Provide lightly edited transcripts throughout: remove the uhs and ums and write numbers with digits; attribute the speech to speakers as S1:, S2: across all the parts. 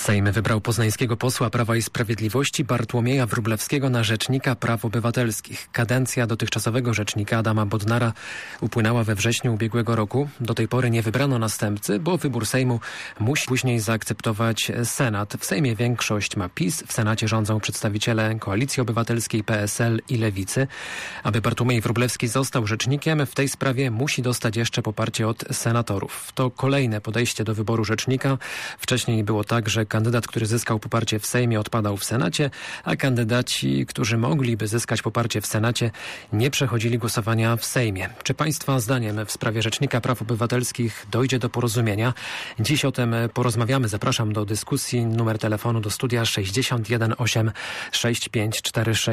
S1: Sejm wybrał poznańskiego posła Prawa i Sprawiedliwości Bartłomieja Wróblewskiego na rzecznika praw obywatelskich. Kadencja dotychczasowego rzecznika Adama Bodnara upłynęła we wrześniu ubiegłego roku. Do tej pory nie wybrano następcy, bo wybór Sejmu musi później zaakceptować Senat. W Sejmie większość ma PiS, w Senacie rządzą przedstawiciele Koalicji Obywatelskiej, PSL i Lewicy. Aby Bartłomiej Wróblewski został rzecznikiem, w tej sprawie musi dostać jeszcze poparcie od senatorów. To kolejne podejście do wyboru rzecznika. Wcześniej było tak, że kandydat, który zyskał poparcie w Sejmie, odpadał w Senacie, a kandydaci, którzy mogliby zyskać poparcie w Senacie, nie przechodzili głosowania w Sejmie. Czy Państwa zdaniem w sprawie Rzecznika Praw Obywatelskich dojdzie do porozumienia? Dziś o tym porozmawiamy. Zapraszam do dyskusji. Numer telefonu do studia 61 8 65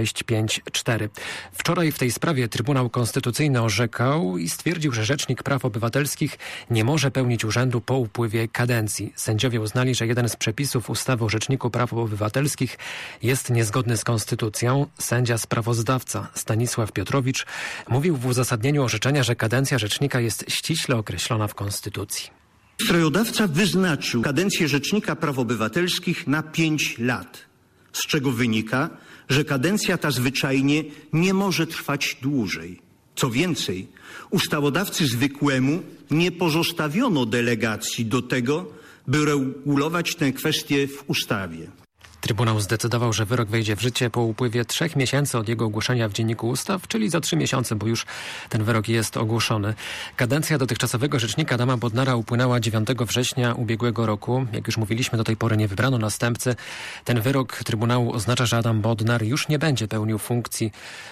S1: 4654. Wczoraj w tej sprawie Trybunał Konstytucyjny orzekał i stwierdził, że Rzecznik Praw Obywatelskich nie może pełnić urzędu po upływie kadencji. Sędziowie uznali, że jeden z przepisów ustawy o Rzeczniku Praw Obywatelskich jest niezgodny z konstytucją. Sędzia sprawozdawca Stanisław Piotrowicz mówił w uzasadnieniu orzeczenia, że kadencja rzecznika jest ściśle określona w konstytucji.
S2: Ustawodawca wyznaczył kadencję Rzecznika Praw Obywatelskich na 5 lat, z czego wynika, że kadencja ta zwyczajnie nie może trwać dłużej. Co więcej, ustawodawcy zwykłemu nie pozostawiono delegacji do tego, by regulować tę kwestię w ustawie.
S1: Trybunał zdecydował, że wyrok wejdzie w życie po upływie 3 miesięcy od jego ogłoszenia w Dzienniku Ustaw, czyli za 3 miesiące, bo już ten wyrok jest ogłoszony. Kadencja dotychczasowego rzecznika Adama Bodnara upłynęła 9 września ubiegłego roku. Jak już mówiliśmy, do tej pory nie wybrano następcy. Ten wyrok Trybunału oznacza, że Adam Bodnar już nie będzie pełnił funkcji,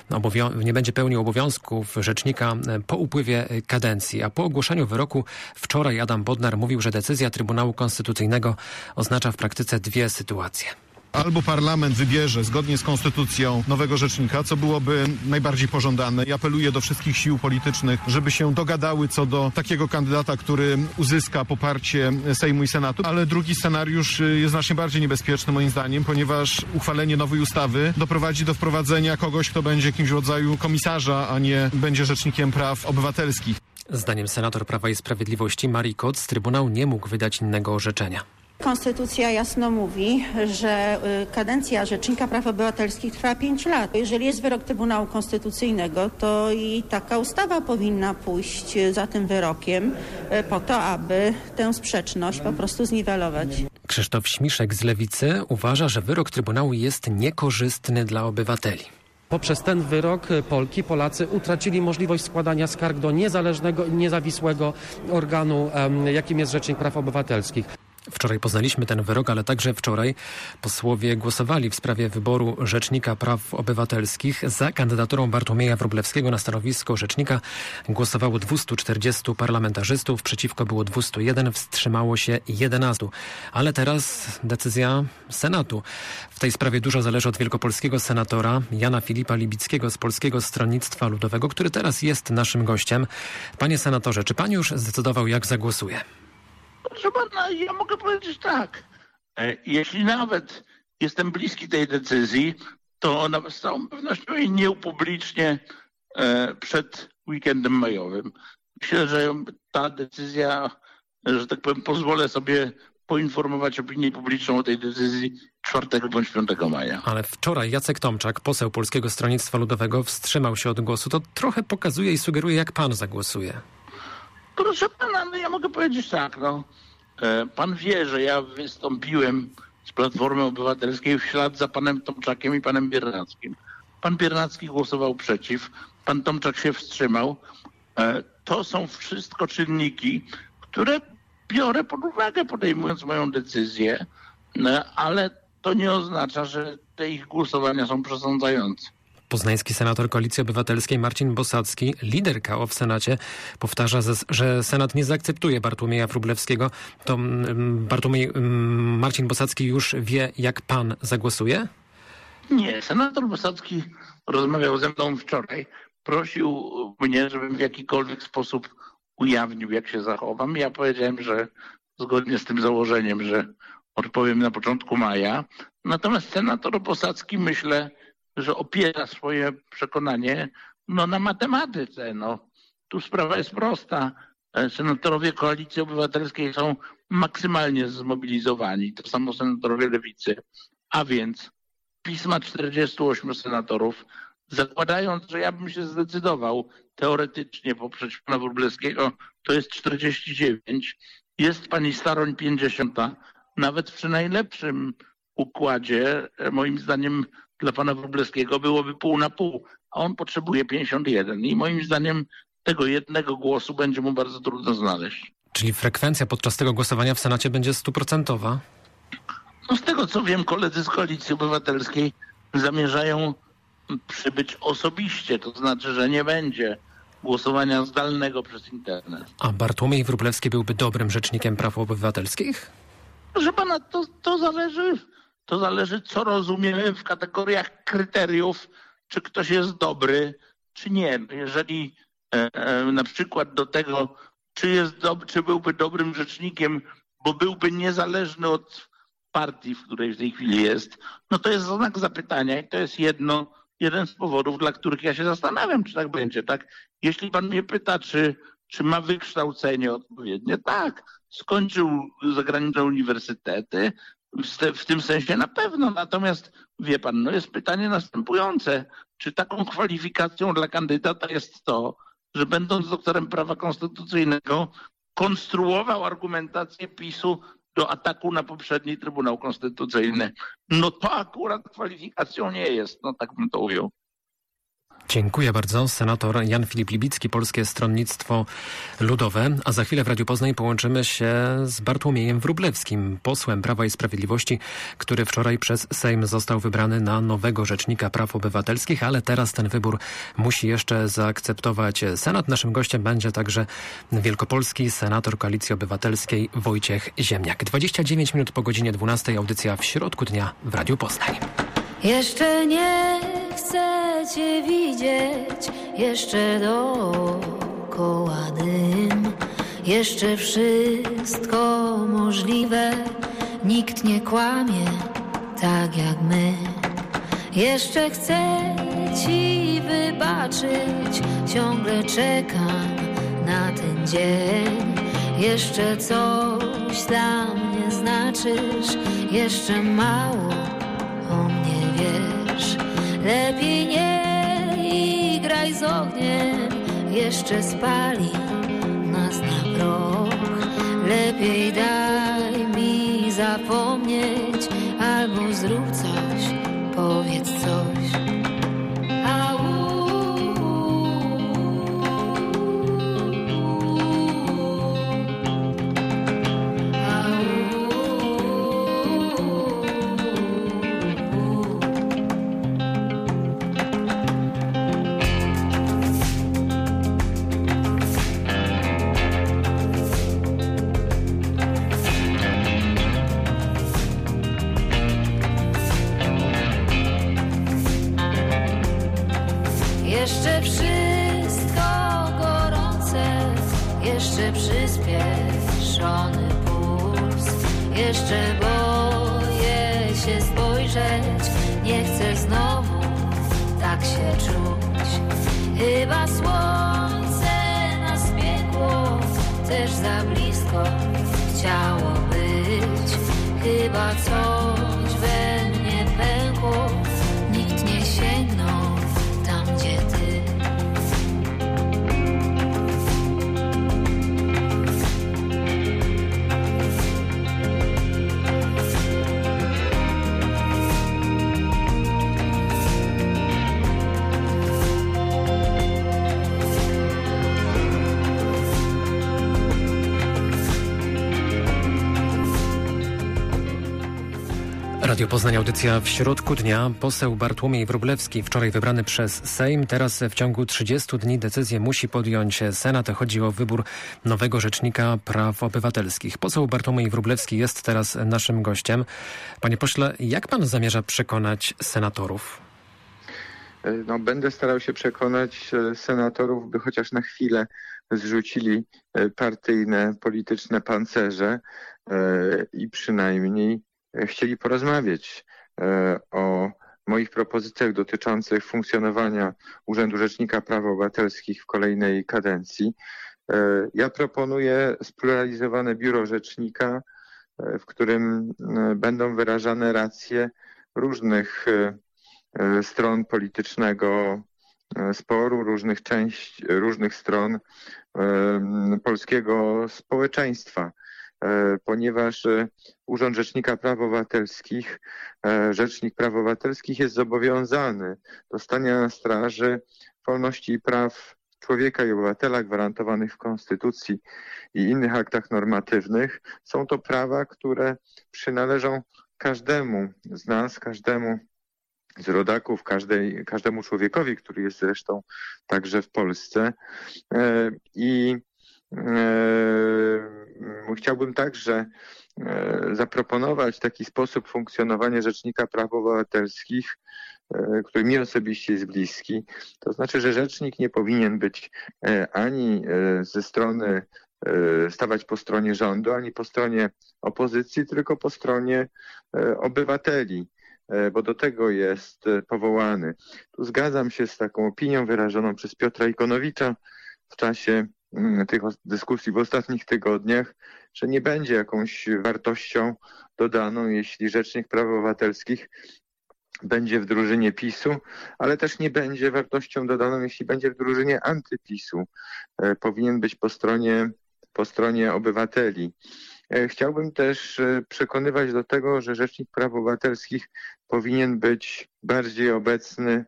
S1: nie będzie pełnił obowiązków rzecznika po upływie kadencji. A po ogłoszeniu wyroku wczoraj Adam Bodnar mówił, że decyzja Trybunału Konstytucyjnego oznacza w praktyce 2 sytuacje.
S3: Albo parlament wybierze zgodnie z konstytucją nowego rzecznika, co byłoby najbardziej pożądane. I apeluję do wszystkich sił politycznych, żeby się dogadały co do takiego kandydata, który uzyska poparcie Sejmu i Senatu. Ale drugi scenariusz jest znacznie bardziej niebezpieczny moim zdaniem, ponieważ uchwalenie nowej ustawy doprowadzi do wprowadzenia kogoś, kto będzie jakimś rodzaju komisarza, a nie będzie rzecznikiem praw obywatelskich.
S1: Zdaniem senator Prawa i Sprawiedliwości Marii Koc Trybunał nie mógł wydać innego orzeczenia.
S4: Konstytucja jasno mówi, że kadencja Rzecznika Praw Obywatelskich trwa 5 lat. Jeżeli jest wyrok Trybunału Konstytucyjnego, to i taka ustawa powinna pójść za tym wyrokiem po to, aby tę sprzeczność po prostu zniwelować.
S1: Krzysztof Śmiszek z Lewicy uważa, że wyrok Trybunału jest niekorzystny dla obywateli.
S5: Poprzez ten wyrok Polacy utracili możliwość składania skarg do niezależnego i niezawisłego organu, jakim jest Rzecznik Praw Obywatelskich.
S1: Wczoraj poznaliśmy ten wyrok, ale także wczoraj posłowie głosowali w sprawie wyboru Rzecznika Praw Obywatelskich. Za kandydaturą Bartłomieja Wróblewskiego na stanowisko rzecznika głosowało 240 parlamentarzystów, przeciwko było 201, wstrzymało się 11. Ale teraz decyzja Senatu. W tej sprawie dużo zależy od wielkopolskiego senatora Jana Filipa Libickiego z Polskiego Stronnictwa Ludowego, który teraz jest naszym gościem. Panie senatorze, czy pan już zdecydował, jak zagłosuje?
S6: Proszę pana, ja mogę powiedzieć tak. Jeśli nawet jestem bliski tej decyzji, to ona z całą pewnością jej nie upublicznię przed weekendem majowym. Myślę, że ta decyzja, że tak powiem, pozwolę sobie poinformować opinię publiczną o tej decyzji 4 bądź 5 maja.
S1: Ale wczoraj Jacek Tomczak, poseł Polskiego Stronnictwa Ludowego, wstrzymał się od głosu. To trochę pokazuje i sugeruje, jak pan zagłosuje.
S6: Proszę pana, no ja mogę powiedzieć tak, pan wie, że ja wystąpiłem z Platformy Obywatelskiej w ślad za panem Tomczakiem i panem Biernackim. Pan Biernacki głosował przeciw, pan Tomczak się wstrzymał. To są wszystko czynniki, które biorę pod uwagę, podejmując moją decyzję, ale to nie oznacza, że te ich głosowania są przesądzające.
S1: Poznański senator Koalicji Obywatelskiej Marcin Bosacki, lider KO w Senacie, powtarza, że Senat nie zaakceptuje Bartłomieja Wróblewskiego. To Marcin Bosacki już wie, jak pan zagłosuje?
S6: Nie, senator Bosacki rozmawiał ze mną wczoraj. Prosił mnie, żebym w jakikolwiek sposób ujawnił, jak się zachowam. Ja powiedziałem, że zgodnie z tym założeniem, że odpowiem na początku maja. Natomiast senator Bosacki, myślę, że opiera swoje przekonanie na matematyce. Tu sprawa jest prosta. Senatorowie Koalicji Obywatelskiej są maksymalnie zmobilizowani. To samo senatorowie Lewicy. A więc PiS ma 48 senatorów. Zakładając, że ja bym się zdecydował teoretycznie poprzeć pana Wróblewskiego, to jest 49. Jest pani Staroń 50. Nawet przy najlepszym układzie, moim zdaniem dla pana Wróblewskiego byłoby pół na pół, a on potrzebuje 51. I moim zdaniem tego jednego głosu będzie mu bardzo trudno znaleźć.
S1: Czyli frekwencja podczas tego głosowania w Senacie będzie 100%?
S6: No z tego co wiem, koledzy z Koalicji Obywatelskiej zamierzają przybyć osobiście, to znaczy, że nie będzie głosowania zdalnego przez internet.
S1: A Bartłomiej Wróblewski byłby dobrym rzecznikiem praw obywatelskich?
S6: Proszę pana, to zależy, co rozumiemy w kategoriach kryteriów, czy ktoś jest dobry, czy nie. Jeżeli na przykład do tego, czy byłby dobrym rzecznikiem, bo byłby niezależny od partii, w której w tej chwili jest, no to jest znak zapytania i to jest jeden z powodów, dla których ja się zastanawiam, czy tak będzie, tak? Jeśli pan mnie pyta, czy ma wykształcenie odpowiednie, tak. Skończył zagraniczne uniwersytety, w tym sensie na pewno. Natomiast wie pan, no jest pytanie następujące. Czy taką kwalifikacją dla kandydata jest to, że będąc doktorem prawa konstytucyjnego konstruował argumentację PiS-u do ataku na poprzedni Trybunał Konstytucyjny? No to akurat kwalifikacją nie jest, no tak bym to ujął.
S1: Dziękuję bardzo. Senator Jan Filip Libicki, Polskie Stronnictwo Ludowe. A za chwilę w Radiu Poznań połączymy się z Bartłomiejem Wróblewskim, posłem Prawa i Sprawiedliwości, który wczoraj przez Sejm został wybrany na nowego Rzecznika Praw Obywatelskich, ale teraz ten wybór musi jeszcze zaakceptować Senat. Naszym gościem będzie także wielkopolski senator Koalicji Obywatelskiej Wojciech Ziemniak. 29 minut po godzinie 12. Audycja w środku dnia w Radiu Poznań.
S7: Jeszcze nie chcę cię widzieć, jeszcze dookoła dym, jeszcze wszystko możliwe, nikt nie kłamie tak jak my. Jeszcze chcę ci wybaczyć, ciągle czekam na ten dzień. Jeszcze coś dla mnie znaczysz, jeszcze mało o mnie wiesz. Lepiej nie graj z ogniem, jeszcze spali nas na proch. Lepiej daj mi zapomnieć, albo zrób coś, powiedz coś. Jeszcze wszystko gorące, jeszcze przyspieszony puls. Jeszcze boję się spojrzeć, nie chcę znowu tak się czuć. Chyba słońce nas piekło, też za blisko chciało być. Chyba coś we mnie pękło, nikt nie sięgnął tam, gdzie ty.
S1: Radio Poznań, audycja w środku dnia. Poseł Bartłomiej Wróblewski, wczoraj wybrany przez Sejm. Teraz w ciągu 30 dni decyzję musi podjąć Senat. Chodzi o wybór nowego Rzecznika Praw Obywatelskich. Poseł Bartłomiej Wróblewski jest teraz naszym gościem. Panie pośle, jak pan zamierza przekonać senatorów?
S8: No, będę starał się przekonać senatorów, by chociaż na chwilę zrzucili partyjne, polityczne pancerze i przynajmniej chcieli porozmawiać o moich propozycjach dotyczących funkcjonowania Urzędu Rzecznika Praw Obywatelskich w kolejnej kadencji. Ja proponuję spluralizowane biuro rzecznika, w którym będą wyrażane racje różnych stron politycznego sporu, różnych stron polskiego społeczeństwa, ponieważ Urząd Rzecznika Praw Obywatelskich, Rzecznik Praw Obywatelskich jest zobowiązany do stania na straży wolności i praw człowieka i obywatela gwarantowanych w Konstytucji i innych aktach normatywnych. Są to prawa, które przynależą każdemu z nas, każdemu z rodaków, każdemu człowiekowi, który jest zresztą także w Polsce. I chciałbym także zaproponować taki sposób funkcjonowania Rzecznika Praw Obywatelskich, który mi osobiście jest bliski. To znaczy, że rzecznik nie powinien być ani ze strony stawać po stronie rządu, ani po stronie opozycji, tylko po stronie obywateli, bo do tego jest powołany. Tu zgadzam się z taką opinią wyrażoną przez Piotra Ikonowicza w czasie tych dyskusji w ostatnich tygodniach, że nie będzie jakąś wartością dodaną, jeśli Rzecznik Praw Obywatelskich będzie w drużynie PiS-u, ale też nie będzie wartością dodaną, jeśli będzie w drużynie antyPiS-u. Powinien być po stronie obywateli. Chciałbym też przekonywać do tego, że Rzecznik Praw Obywatelskich powinien być bardziej obecny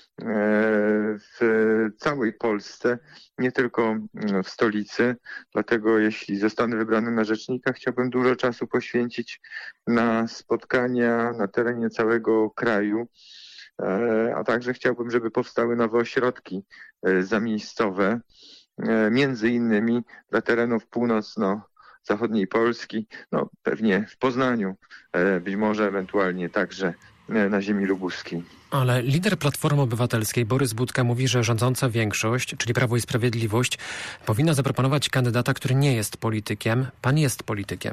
S8: w całej Polsce, nie tylko w stolicy. Dlatego jeśli zostanę wybrany na rzecznika, chciałbym dużo czasu poświęcić na spotkania na terenie całego kraju, a także chciałbym, żeby powstały nowe ośrodki zamiejscowe, między innymi dla terenów północno-zachodniej Polski, no pewnie w Poznaniu, być może ewentualnie także na ziemi lubuskiej.
S1: Ale lider Platformy Obywatelskiej Borys Budka mówi, że rządząca większość, czyli Prawo i Sprawiedliwość, powinna zaproponować kandydata, który nie jest politykiem. Pan jest politykiem.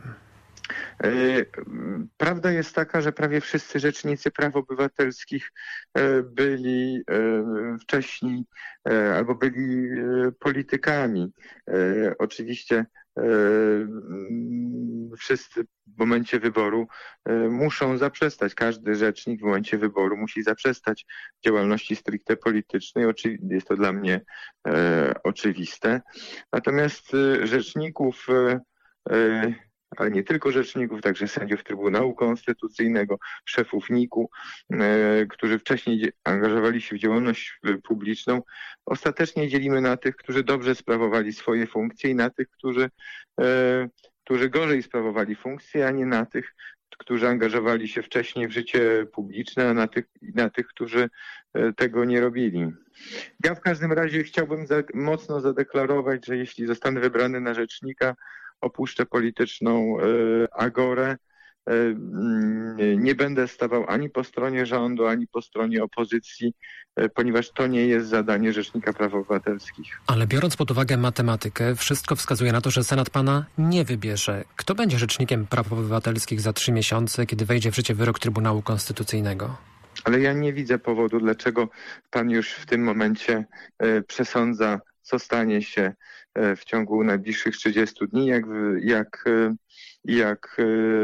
S8: Prawda jest taka, że prawie wszyscy rzecznicy praw obywatelskich byli wcześniej albo byli politykami. Oczywiście wszyscy w momencie wyboru muszą zaprzestać, każdy rzecznik w momencie wyboru musi zaprzestać działalności stricte politycznej. Jest to dla mnie oczywiste. Natomiast rzeczników, ale nie tylko rzeczników, także sędziów Trybunału Konstytucyjnego, szefów NIK-u, którzy wcześniej angażowali się w działalność publiczną, ostatecznie dzielimy na tych, którzy dobrze sprawowali swoje funkcje i na tych, którzy gorzej sprawowali funkcje, a nie na tych, którzy angażowali się wcześniej w życie publiczne, a na tych, którzy tego nie robili. Ja w każdym razie chciałbym mocno zadeklarować, że jeśli zostanę wybrany na rzecznika, opuszczę polityczną agorę. Nie będę stawał ani po stronie rządu, ani po stronie opozycji, ponieważ to nie jest zadanie Rzecznika Praw Obywatelskich.
S1: Ale biorąc pod uwagę matematykę, wszystko wskazuje na to, że Senat pana nie wybierze. Kto będzie Rzecznikiem Praw Obywatelskich za 3 miesiące, kiedy wejdzie w życie wyrok Trybunału Konstytucyjnego?
S8: Ale ja nie widzę powodu, dlaczego pan już w tym momencie przesądza, co stanie się w ciągu najbliższych 30 dni, jak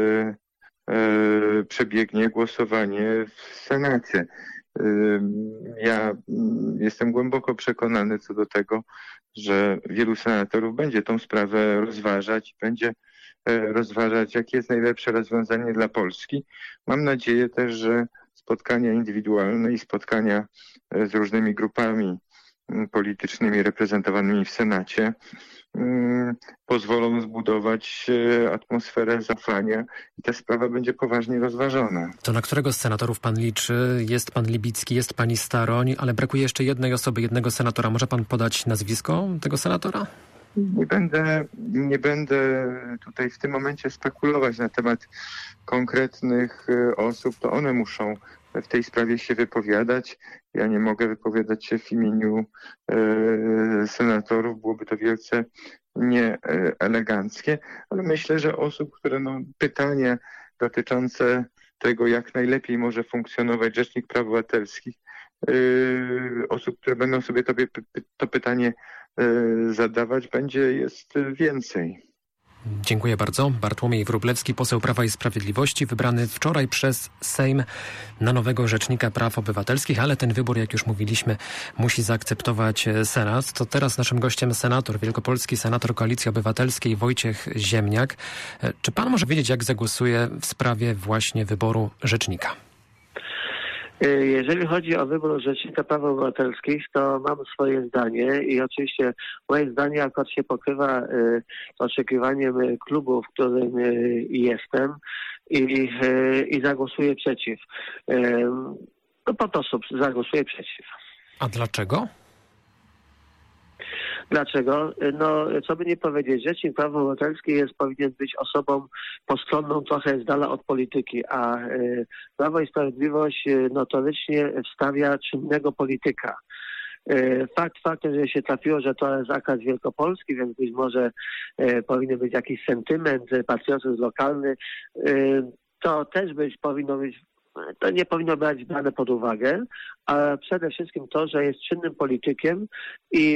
S8: przebiegnie głosowanie w Senacie. Ja jestem głęboko przekonany co do tego, że wielu senatorów będzie tą sprawę rozważać, będzie rozważać, jakie jest najlepsze rozwiązanie dla Polski. Mam nadzieję też, że spotkania indywidualne i spotkania z różnymi grupami politycznymi reprezentowanymi w Senacie pozwolą zbudować atmosferę zaufania i ta sprawa będzie poważnie rozważona.
S1: To na którego z senatorów pan liczy? Jest pan Libicki, jest pani Staroń, ale brakuje jeszcze jednej osoby, jednego senatora. Może pan podać nazwisko tego senatora?
S8: Nie będę tutaj w tym momencie spekulować na temat konkretnych osób. To one muszą w tej sprawie się wypowiadać. Ja nie mogę wypowiadać się w imieniu senatorów. Byłoby to wielce nieeleganckie, ale myślę, że osób, które pytania dotyczące tego, jak najlepiej może funkcjonować Rzecznik Praw Obywatelskich, osób, które będą sobie to pytanie zadawać, jest więcej.
S1: Dziękuję bardzo. Bartłomiej Wróblewski, poseł Prawa i Sprawiedliwości, wybrany wczoraj przez Sejm na nowego Rzecznika Praw Obywatelskich, ale ten wybór, jak już mówiliśmy, musi zaakceptować Senat. To teraz naszym gościem senator, wielkopolski senator Koalicji Obywatelskiej Wojciech Ziemniak. Czy pan może wiedzieć, jak zagłosuje w sprawie właśnie wyboru rzecznika?
S9: Jeżeli chodzi o wybór Rzecznika Praw Obywatelskich, to mam swoje zdanie i oczywiście moje zdanie akurat się pokrywa z oczekiwaniem klubu, w którym jestem i zagłosuję przeciw. No po prostu zagłosuję przeciw.
S1: A dlaczego?
S9: Dlaczego? No, co by nie powiedzieć, Rzecznik Praw Obywatelskich powinien być osobą postronną trochę z dala od polityki, a Prawo i Sprawiedliwość notorycznie wstawia czynnego polityka. Faktem, że się trafiło, że to jest akad wielkopolski, więc być może powinien być jakiś sentyment, patriotyzm lokalny, to też to nie powinno być brane pod uwagę, a przede wszystkim to, że jest czynnym politykiem i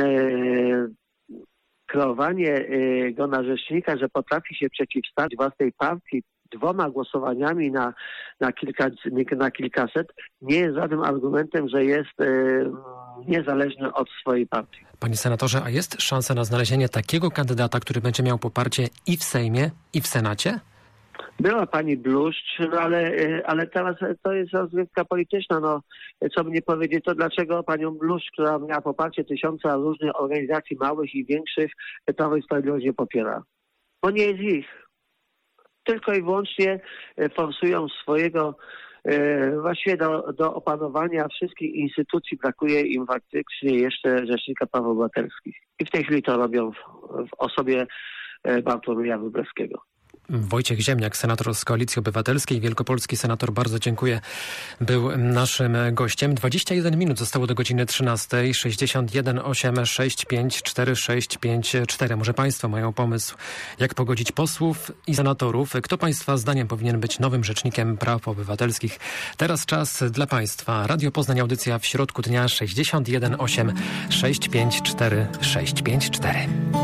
S9: kreowanie go na rzecznika, że potrafi się przeciwstawić własnej partii 2 głosowaniami na kilkaset, nie jest żadnym argumentem, że jest niezależny od swojej partii.
S1: Panie senatorze, a jest szansa na znalezienie takiego kandydata, który będzie miał poparcie i w Sejmie, i w Senacie?
S9: Była pani Bluszcz, ale teraz to jest rozgrywka polityczna. No, co by nie powiedzieć, to dlaczego panią Bluszcz, która miała poparcie 1000 różnych organizacji małych i większych, Prawo i Sprawiedliwość nie popiera? Bo nie jest ich. Tylko i wyłącznie forsują swojego, właściwie do opanowania wszystkich instytucji brakuje im faktycznie jeszcze Rzecznika Praw Obywatelskich. I w tej chwili to robią w osobie Bartłomieja Wróblewskiego.
S1: Wojciech Ziemniak, senator z Koalicji Obywatelskiej, wielkopolski senator, bardzo dziękuję, był naszym gościem. 21 minut zostało do godziny 13. 61 865 4654. Może państwo mają pomysł, jak pogodzić posłów i senatorów? Kto państwa zdaniem powinien być nowym Rzecznikiem Praw Obywatelskich? Teraz czas dla państwa. Radio Poznań, audycja w środku dnia. 61 865 4654.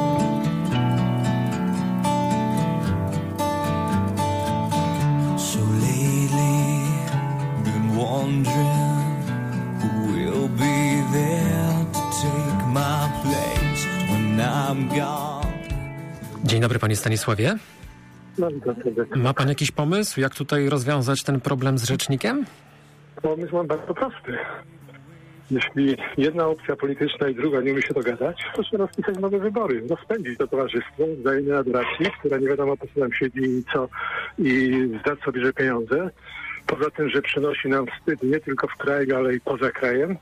S10: Wondering who will be there to take my place when I'm gone.
S1: Dzień dobry, panie Stanisławie. Ma pan jakiś pomysł, jak tutaj rozwiązać ten problem z rzecznikiem?
S11: Pomysł mam bardzo prosty. Jeśli jedna opcja polityczna i druga nie umie się dogadać, to trzeba rozpisać nowe wybory, rozpędzić to towarzystwo, wzajemnej adoracji, która nie wiadomo po co nam siedzi i zdać sobie, że pieniądze. Poza tym, że przynosi nam wstyd nie tylko w kraju, ale i poza krajem,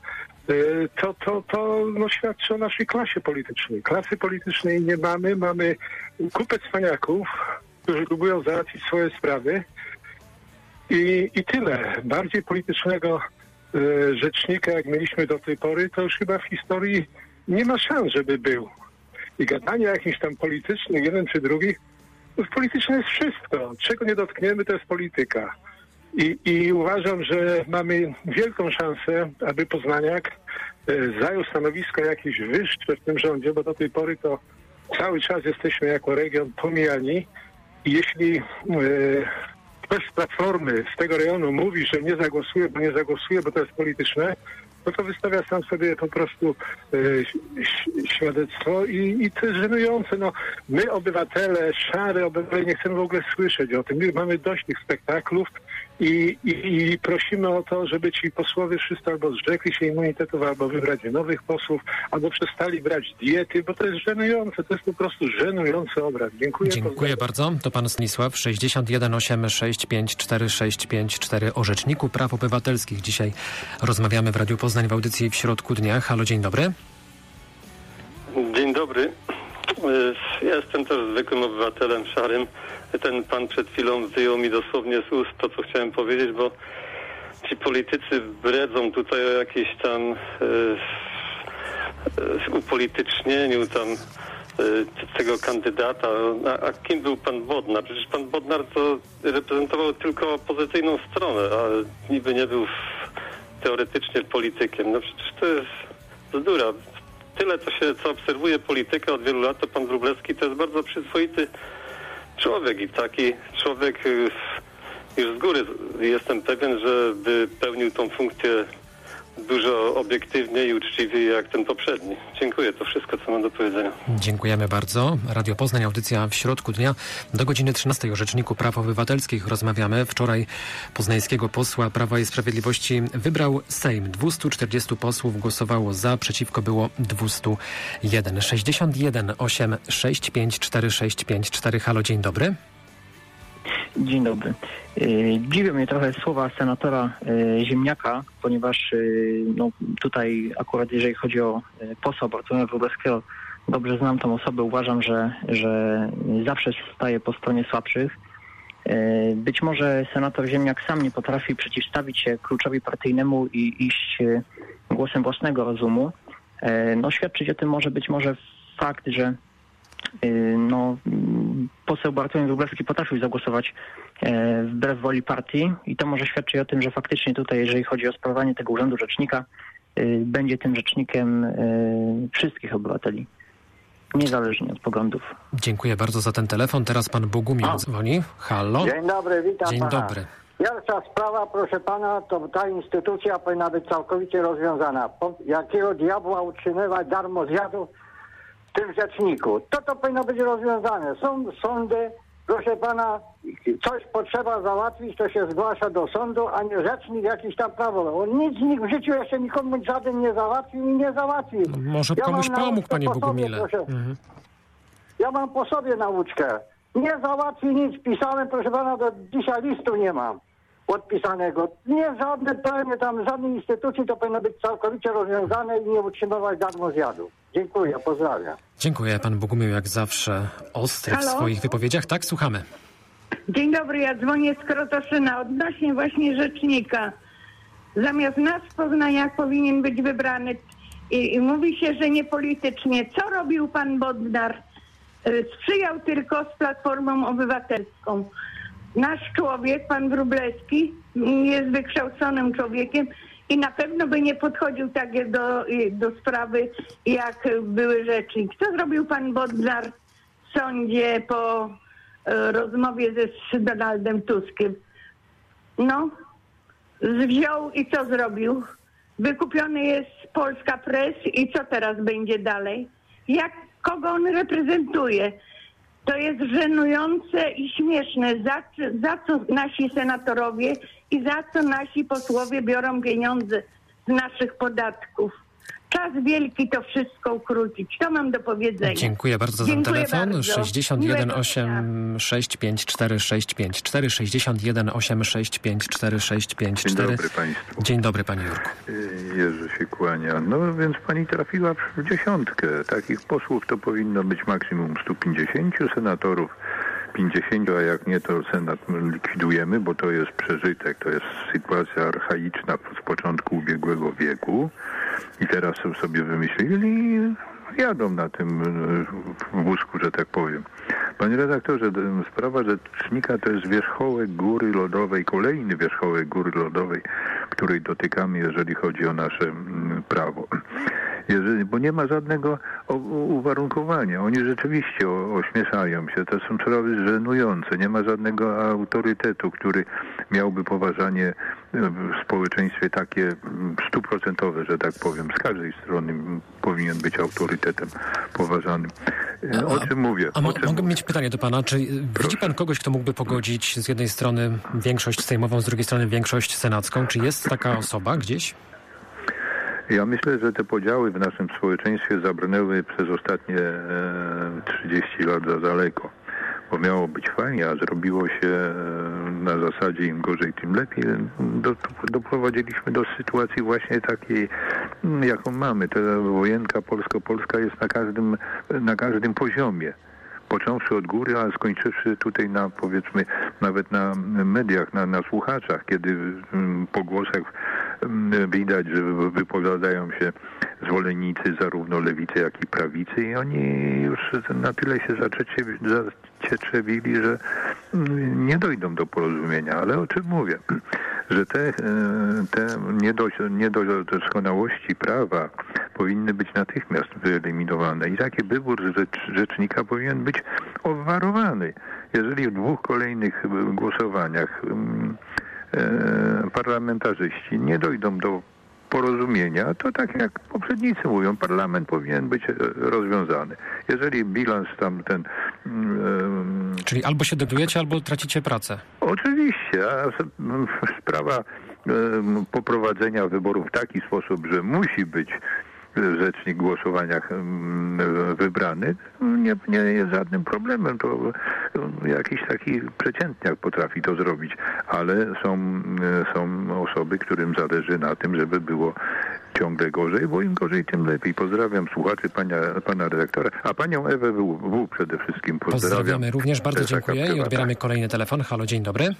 S11: to świadczy o naszej klasie politycznej. Klasy politycznej nie mamy. Mamy kupę cwaniaków, którzy próbują załatwić swoje sprawy i tyle. Bardziej politycznego rzecznika, jak mieliśmy do tej pory, to już chyba w historii nie ma szans, żeby był. I gadanie jakimś tam politycznym, jeden czy drugi, polityczne jest wszystko. Czego nie dotkniemy, to jest polityka. I uważam, że mamy wielką szansę, aby Poznaniak zajął stanowisko jakieś wyższe w tym rządzie, bo do tej pory to cały czas jesteśmy jako region pomijani. I jeśli ktoś z Platformy, z tego rejonu mówi, że nie zagłosuje, bo to jest polityczne, to wystawia sam sobie po prostu świadectwo i to jest żenujące. No, my obywatele, szare obywatele, nie chcemy w ogóle słyszeć o tym. My mamy dość tych spektaklów i prosimy o to, żeby ci posłowie wszyscy albo zrzekli się immunitetów, albo wybrać nowych posłów, albo przestali brać diety, bo to jest żenujące. To jest po prostu żenujący obraz.
S1: Dziękuję bardzo. To pan Stanisław. 61 865 4654 o Rzeczniku Praw Obywatelskich. Dzisiaj rozmawiamy w Radiu Poznań w audycji w środku dnia. Halo, dzień dobry.
S12: Dzień dobry. Ja jestem też zwykłym obywatelem szarym. Ten pan przed chwilą wyjął mi dosłownie z ust to, co chciałem powiedzieć, bo ci politycy bredzą tutaj o jakiejś tam upolitycznieniu tam tego kandydata. A kim był pan Bodnar? Przecież pan Bodnar to reprezentował tylko opozycyjną stronę, a niby nie był teoretycznie politykiem. No przecież to jest bzdura. Tyle, co obserwuje politykę od wielu lat, to pan Wróblewski to jest bardzo przyzwoity człowiek i taki człowiek już z góry jestem pewien, że by pełnił tą funkcję dużo obiektywniej i uczciwiej jak ten poprzedni. Dziękuję, to wszystko, co mam do powiedzenia.
S1: Dziękujemy bardzo. Radio Poznań, audycja w środku dnia. Do godziny 13 o Rzeczniku Praw Obywatelskich rozmawiamy. Wczoraj poznańskiego posła Prawa i Sprawiedliwości wybrał Sejm. 240 posłów głosowało za, przeciwko było 201. 61 8 65 4654. Halo, dzień dobry.
S13: Dzień dobry. Dziwią mnie trochę słowa senatora Ziemniaka, ponieważ tutaj akurat jeżeli chodzi o posła Bartłomieja Wróblewskiego, dobrze znam tę osobę, uważam, że zawsze staje po stronie słabszych. Być może senator Ziemniak sam nie potrafi przeciwstawić się kluczowi partyjnemu i iść głosem własnego rozumu. Świadczyć o tym może być może fakt, że poseł Bartłomiej Wróblewski potrafił zagłosować wbrew woli partii i to może świadczyć o tym, że faktycznie tutaj, jeżeli chodzi o sprawowanie tego urzędu rzecznika, będzie tym rzecznikiem wszystkich obywateli, niezależnie od poglądów.
S1: Dziękuję bardzo za ten telefon. Teraz pan Bogumił dzwoni. Halo.
S14: Dzień dobry, witam
S1: Dzień
S14: pana.
S1: dobry.
S14: Pierwsza sprawa, proszę pana, to ta instytucja powinna być całkowicie rozwiązana. Jakiego diabła utrzymywać darmo zjadów w tym rzeczniku? To powinno być rozwiązane. Są sądy, proszę pana, coś potrzeba załatwić, to się zgłasza do sądu, a nie rzecznik jakiś tam prawo. On nikt w życiu jeszcze nikomu żaden nie załatwił i nie załatwi.
S1: Może komuś pomógł, panie Bogumile.
S14: Ja mam po sobie nauczkę. Nie załatwi nic. Pisałem, proszę pana, do dzisiaj listu nie mam podpisanego. Nie żadne pełnie tam, żadnej instytucji, to powinno być całkowicie rozwiązane i nie utrzymywać darmo zjadów. Dziękuję, pozdrawiam.
S1: Dziękuję. Pan Bogumił jak zawsze ostry w swoich wypowiedziach. Tak, słuchamy.
S15: Dzień dobry, ja dzwonię z Krotoszyna odnośnie właśnie rzecznika. Zamiast nas w Poznaniach powinien być wybrany i mówi się, że nie politycznie. Co robił pan Bodnar? Sprzyjał tylko z Platformą Obywatelską. Nasz człowiek, pan Wróblewski, jest wykształconym człowiekiem i na pewno by nie podchodził tak do sprawy, jak były rzecznik. Co zrobił pan Bodnar w sądzie po rozmowie z Donaldem Tuskiem? Wziął i co zrobił? Wykupiony jest Polska Press i co teraz będzie dalej? Kogo on reprezentuje? To jest żenujące i śmieszne, za co nasi senatorowie i za co nasi posłowie biorą pieniądze z naszych podatków. Czas wielki to wszystko ukrócić. To mam do powiedzenia.
S1: Dziękuję bardzo za ten telefon. 61 865 4654 61 865 4654.
S16: Dzień dobry państwu.
S1: Dzień dobry, panie Jurku.
S16: Jerzy się kłania. No więc pani trafiła w dziesiątkę. Takich posłów to powinno być maksimum 150, senatorów 50, a jak nie, to Senat likwidujemy, bo to jest przeżytek, to jest sytuacja archaiczna z początku ubiegłego wieku i teraz sobie wymyślili i jadą na tym wózku, że tak powiem. Panie redaktorze, sprawa rzecznika to jest wierzchołek góry lodowej, kolejny wierzchołek góry lodowej, której dotykamy, jeżeli chodzi o nasze prawo. Bo nie ma żadnego uwarunkowania. Oni rzeczywiście ośmieszają się. To są sprawy żenujące. Nie ma żadnego autorytetu, który miałby poważanie w społeczeństwie takie 100%, że tak powiem. Z każdej strony powinien być autorytetem poważanym. O czym mówię?
S1: Mogę mieć pytanie do pana. Czy widzi pan kogoś, kto mógłby pogodzić z jednej strony większość sejmową, z drugiej strony większość senacką? Czy jest taka osoba gdzieś?
S16: Ja myślę, że te podziały w naszym społeczeństwie zabrnęły przez ostatnie 30 lat za daleko, bo miało być fajnie, a zrobiło się na zasadzie im gorzej, tym lepiej. Doprowadziliśmy do sytuacji właśnie takiej, jaką mamy. Ta wojenka polsko-polska jest na każdym poziomie. Począwszy od góry, a skończywszy tutaj na, powiedzmy, nawet na mediach, na słuchaczach, kiedy po głosach widać, że wypowiadają się zwolennicy zarówno lewicy, jak i prawicy i oni już na tyle się zacietrzewili, że nie dojdą do porozumienia. Ale o czym mówię? że te niedoskonałości prawa powinny być natychmiast wyeliminowane i taki wybór rzecznika powinien być obwarowany. Jeżeli w 2 kolejnych głosowaniach parlamentarzyści nie dojdą do porozumienia, to tak jak poprzednicy mówią, parlament powinien być rozwiązany. Jeżeli bilans tamten...
S1: Czyli albo się dodujecie, albo tracicie pracę.
S16: Oczywiście, a sprawa poprowadzenia wyborów w taki sposób, że musi być rzecznik w głosowaniach wybrany, nie jest żadnym problemem. To jakiś taki przeciętniak potrafi to zrobić, ale są osoby, którym zależy na tym, żeby było ciągle gorzej, bo im gorzej, tym lepiej. Pozdrawiam słuchaczy pana redaktora, a panią Ewę W. przede wszystkim pozdrawiam.
S1: Pozdrawiamy również, bardzo dziękuję i odbieramy kolejny telefon. Halo, dzień dobry.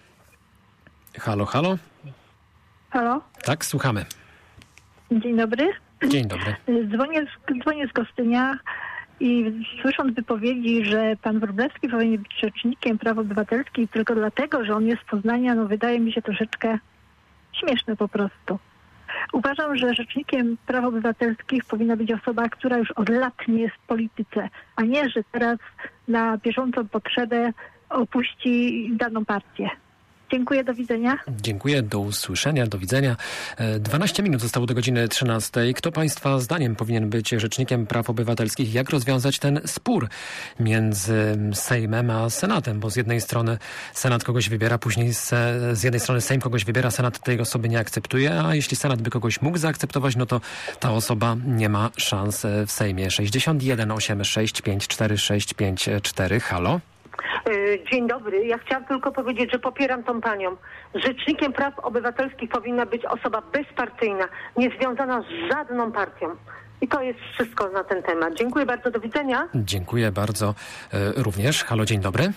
S1: Halo, halo.
S17: Halo?
S1: Tak, słuchamy.
S17: Dzień dobry.
S1: Dzień dobry.
S17: Dzwonię z Gostynia i słysząc wypowiedzi, że pan Wróblewski powinien być rzecznikiem praw obywatelskich tylko dlatego, że on jest z Poznania, wydaje mi się troszeczkę śmieszne po prostu. Uważam, że rzecznikiem praw obywatelskich powinna być osoba, która już od lat nie jest w polityce, a nie, że teraz na bieżącą potrzebę opuści daną partię. Dziękuję, do widzenia.
S1: Dziękuję, do usłyszenia, do widzenia. 12 minut zostało do godziny 13. Kto Państwa zdaniem powinien być rzecznikiem praw obywatelskich? Jak rozwiązać ten spór między Sejmem a Senatem? Bo z jednej strony Senat kogoś wybiera, później z jednej strony Sejm kogoś wybiera, Senat tej osoby nie akceptuje, a jeśli Senat by kogoś mógł zaakceptować, no to ta osoba nie ma szans w Sejmie. 61 86 546 54. Halo?
S18: Dzień dobry. Ja chciałam tylko powiedzieć, że popieram tą panią. Rzecznikiem praw obywatelskich powinna być osoba bezpartyjna, niezwiązana z żadną partią. I to jest wszystko na ten temat. Dziękuję bardzo, do widzenia.
S1: Dziękuję bardzo również. Halo, dzień dobry.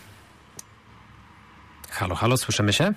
S1: Halo, halo, słyszymy się?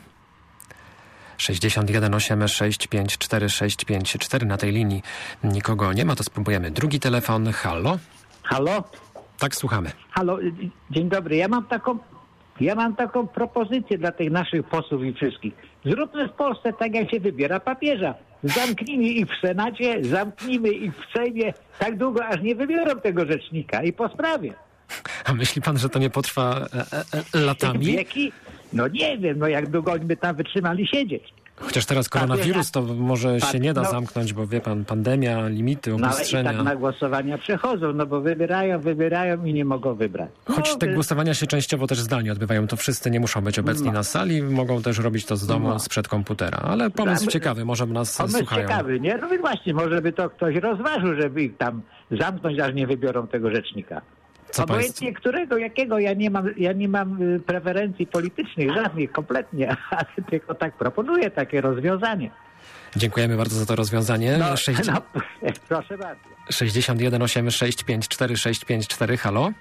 S1: 61 86 546 54. Na tej linii nikogo nie ma, to spróbujemy drugi telefon. Halo?
S19: Halo?
S1: Tak, słuchamy.
S19: Halo, dzień dobry. Ja mam taką propozycję dla tych naszych posłów i wszystkich. Zróbmy w Polsce tak, jak się wybiera papieża. Zamknijmy ich w Senacie, zamknijmy ich w Sejmie tak długo, aż nie wybiorą tego rzecznika i po sprawie.
S1: A myśli pan, że to nie potrwa latami?
S19: Wieki? No nie wiem, jak długo oni by tam wytrzymali siedzieć.
S1: Chociaż teraz koronawirus to może się nie da zamknąć, bo wie pan, pandemia, limity, obostrzenia.
S19: Ale i tak na głosowania przechodzą, bo wybierają i nie mogą wybrać.
S1: Choć te głosowania się częściowo też zdalnie odbywają, to wszyscy nie muszą być obecni na sali, mogą też robić to z domu, sprzed komputera. Ale pomysł ciekawy, może nas słuchają. Pomysł ciekawy,
S19: nie? No więc właśnie, może by to ktoś rozważył, żeby ich tam zamknąć, aż nie wybiorą tego rzecznika. Obojętnie którego, jakiego, ja nie mam preferencji politycznych, żadnych, kompletnie, ale tylko tak proponuję takie rozwiązanie.
S1: Dziękujemy bardzo za to rozwiązanie.
S19: Proszę bardzo.
S1: 61 86 546 54. Halo?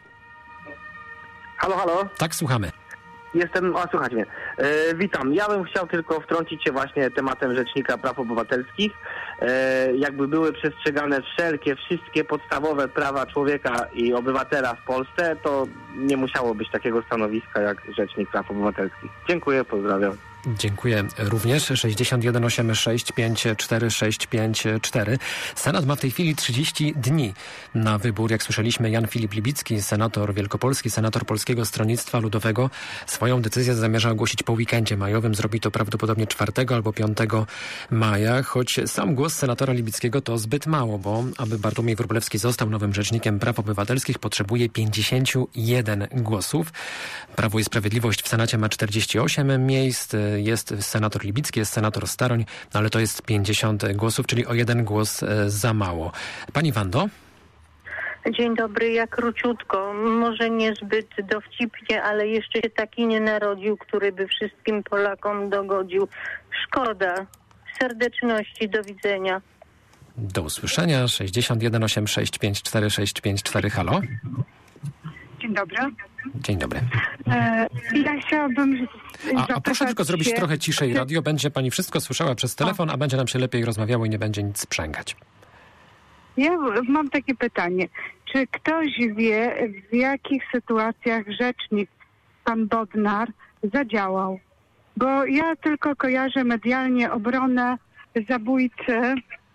S20: Halo, halo?
S1: Tak, słuchamy.
S20: Słuchajcie mnie. Witam. Ja bym chciał tylko wtrącić się właśnie tematem Rzecznika Praw Obywatelskich. Jakby były przestrzegane wszystkie podstawowe prawa człowieka i obywatela w Polsce, to nie musiało być takiego stanowiska jak Rzecznik Praw Obywatelskich. Dziękuję, pozdrawiam.
S1: Dziękuję również. 61 86 546 54. Senat ma w tej chwili 30 dni na wybór. Jak słyszeliśmy, Jan Filip Libicki, senator wielkopolski, senator Polskiego Stronnictwa Ludowego, swoją decyzję zamierza ogłosić po weekendzie majowym. Zrobi to prawdopodobnie 4 albo 5 maja, choć sam głos senatora Libickiego to zbyt mało, bo aby Bartłomiej Wróblewski został nowym rzecznikiem praw obywatelskich, potrzebuje 51 głosów. Prawo i Sprawiedliwość w Senacie ma 48 miejsc. Jest senator Libicki, jest senator Staroń, ale to jest 50 głosów, czyli o 1 głos za mało. Pani Wando?
S21: Dzień dobry, ja króciutko, może niezbyt dowcipnie, ale jeszcze się taki nie narodził, który by wszystkim Polakom dogodził. Szkoda. Serdeczności, do widzenia.
S1: Do usłyszenia. 61 86 546 54. Halo?
S22: Dzień dobry.
S1: Dzień dobry.
S22: Ja chciałabym
S1: A proszę tylko zrobić trochę ciszej radio. Będzie pani wszystko słyszała przez telefon, a będzie nam się lepiej rozmawiało i nie będzie nic sprzęgać.
S22: Ja mam takie pytanie. Czy ktoś wie, w jakich sytuacjach rzecznik pan Bodnar zadziałał? Bo ja tylko kojarzę medialnie obronę zabójcy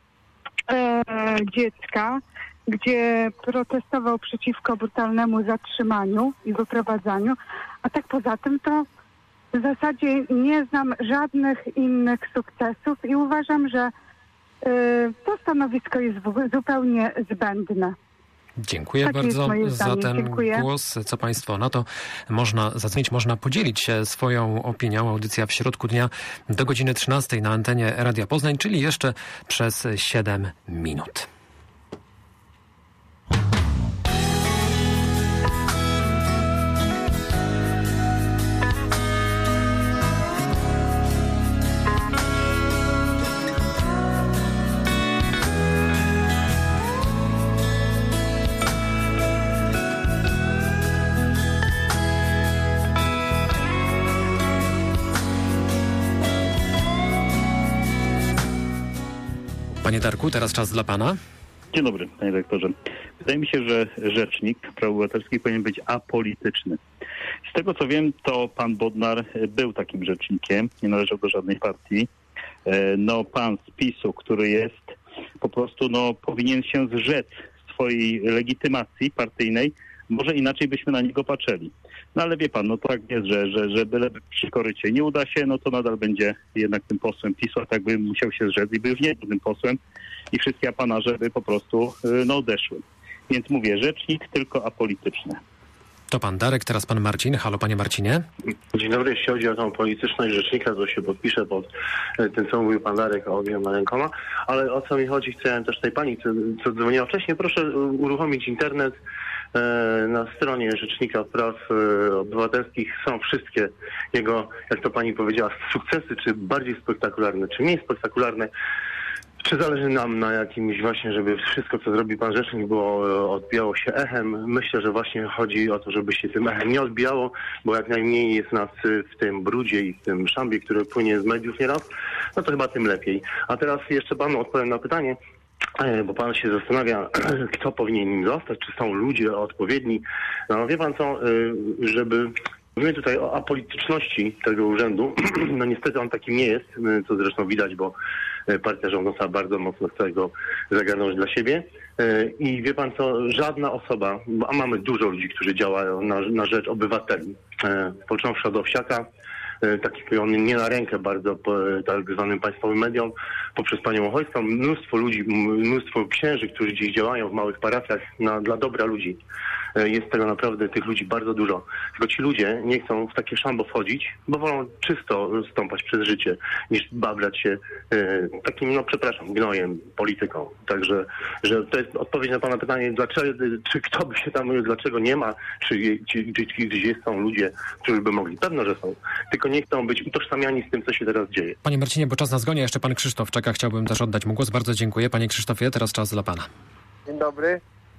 S22: dziecka, gdzie protestował przeciwko brutalnemu zatrzymaniu i wyprowadzaniu, a tak poza tym to w zasadzie nie znam żadnych innych sukcesów i uważam, że to stanowisko jest zupełnie zbędne.
S1: Dziękuję
S22: Takie
S1: bardzo za ten
S22: Dziękuję.
S1: głos. Co Państwo na to? Można zadzwonić, można podzielić się swoją opinią. Audycja w środku dnia do godziny 13 na antenie Radia Poznań, czyli jeszcze przez 7 minut. Panie Darku, teraz czas dla pana.
S2: Dzień dobry, panie rektorze. Wydaje mi się, że rzecznik praw obywatelskich powinien być apolityczny. Z tego co wiem, to pan Bodnar był takim rzecznikiem, nie należał do żadnej partii. No pan z PiS-u, który jest, po prostu powinien się zrzec swojej legitymacji partyjnej. Może inaczej byśmy na niego patrzyli. No ale wie pan, tak jest, że byle przy korycie nie uda się, to nadal będzie jednak tym posłem PiS-u, a tak by musiał się zrzec i by już nie był tym posłem i wszystkie apanarze by po prostu odeszły. Więc mówię, rzecznik tylko apolityczny.
S1: To pan Darek, teraz pan Marcin. Halo, panie Marcinie.
S3: Dzień dobry. Jeśli chodzi o tą polityczność rzecznika, to się podpiszę pod tym, co mówił pan Darek o dwiema rękoma. Ale o co mi chodzi, chciałem też tej pani, co dzwoniła wcześniej, proszę uruchomić internet. Na stronie Rzecznika Praw Obywatelskich są wszystkie jego, jak to pani powiedziała, sukcesy, czy bardziej spektakularne, czy mniej spektakularne. Czy zależy nam na jakimś właśnie, żeby wszystko, co zrobi pan rzecznik, odbijało się echem? Myślę, że właśnie chodzi o to, żeby się tym echem nie odbijało, bo jak najmniej jest nas w tym brudzie i w tym szambie, które płynie z mediów nieraz, to chyba tym lepiej. A teraz jeszcze panu odpowiem na pytanie, bo pan się zastanawia, kto powinien nim zostać, czy są ludzie odpowiedni. No wie pan co, żeby... Mówimy tutaj o apolityczności tego urzędu. No niestety on takim nie jest, co zresztą widać, bo partia rządząca bardzo mocno chce go zagarnąć dla siebie. I wie pan co, żadna osoba, a mamy dużo ludzi, którzy działają na rzecz obywateli, począwszy od Owsiaka, taki on nie na rękę bardzo tak zwanym państwowym mediom, poprzez panią Ochojską, mnóstwo ludzi, mnóstwo księży, którzy gdzieś działają w małych parafiach dla dobra ludzi. Jest tego naprawdę, tych ludzi bardzo dużo. Tylko ci ludzie nie chcą w takie szambo wchodzić, bo wolą czysto stąpać przez życie, niż babrać się takim, gnojem, polityką. Także, że to jest odpowiedź na pana pytanie, czy kto by się tam, dlaczego nie ma, czy gdzieś są ludzie, którzy by mogli. Pewno, że są. Tylko nie chcą być utożsamiani z tym, co się teraz dzieje.
S1: Panie Marcinie, bo czas nas goni, jeszcze pan Krzysztof czeka, chciałbym też oddać mu głos. Bardzo dziękuję. Panie Krzysztofie, teraz czas dla pana.
S23: Dzień dobry.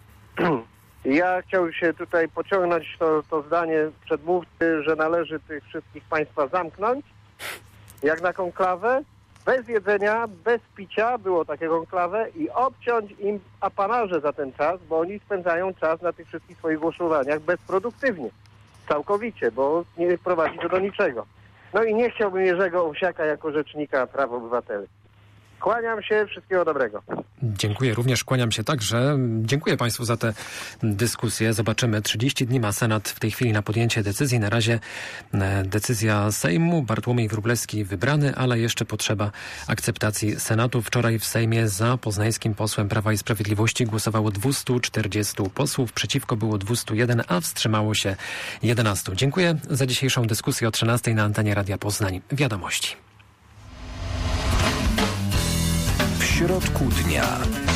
S23: Ja chciałbym się tutaj pociągnąć to zdanie przedmówcy, że należy tych wszystkich państwa zamknąć, jak na konklawę, bez jedzenia, bez picia, było takie konklawę, i obciąć im apanarze za ten czas, bo oni spędzają czas na tych wszystkich swoich głosowaniach bezproduktywnie, całkowicie, bo nie prowadzi to do niczego. No i nie chciałbym Jerzego Owsiaka jako rzecznika praw obywatelskich. Kłaniam się, wszystkiego dobrego.
S1: Dziękuję, również kłaniam się także. Dziękuję Państwu za tę dyskusję. Zobaczymy. 30 dni ma Senat w tej chwili na podjęcie decyzji. Na razie decyzja Sejmu. Bartłomiej Wróblewski wybrany, ale jeszcze potrzeba akceptacji Senatu. Wczoraj w Sejmie za poznańskim posłem Prawa i Sprawiedliwości głosowało 240 posłów. Przeciwko było 201, a wstrzymało się 11. Dziękuję za dzisiejszą dyskusję o 13 na antenie Radia Poznań. Wiadomości.
S24: W środku dnia.